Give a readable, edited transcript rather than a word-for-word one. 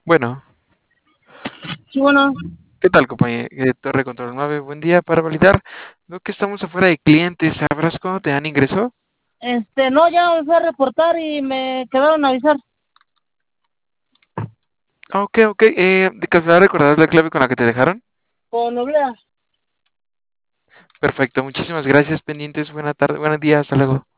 Bueno, Sí, bueno, ¿qué tal, compañero? Torre Control 9, buen día. Para validar, veo que estamos afuera de clientes. ¿Sabrás cuándo te dan ingreso? no, ya me fui a reportar y me quedaron a avisar Ah, ok, ok. ¿De casualidad recordarás la clave con la que te dejaron? con Oblea. Perfecto, muchísimas gracias, pendientes. Buena tarde, buen día, hasta luego.